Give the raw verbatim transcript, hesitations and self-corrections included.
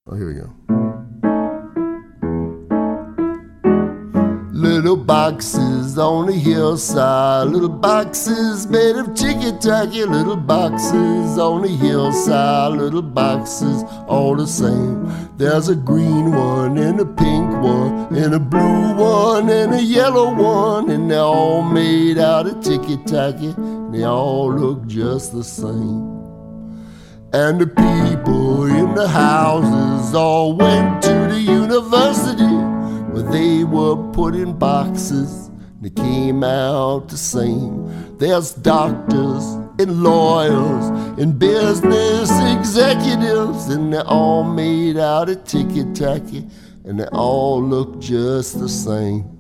Oh, here we go. Little boxes on the hillside, little boxes made of ticky-tacky, little boxes on the hillside, little boxes all the same. There's a green one and a pink one and a blue one and a yellow one, and they're all made out of ticky-tacky, and they all look just the same. And the people in the houses all went to the university, where they were put in boxes, they came out the same. There's doctors and lawyers and business executives, and they're all made out of ticky-tacky, and they all look just the same.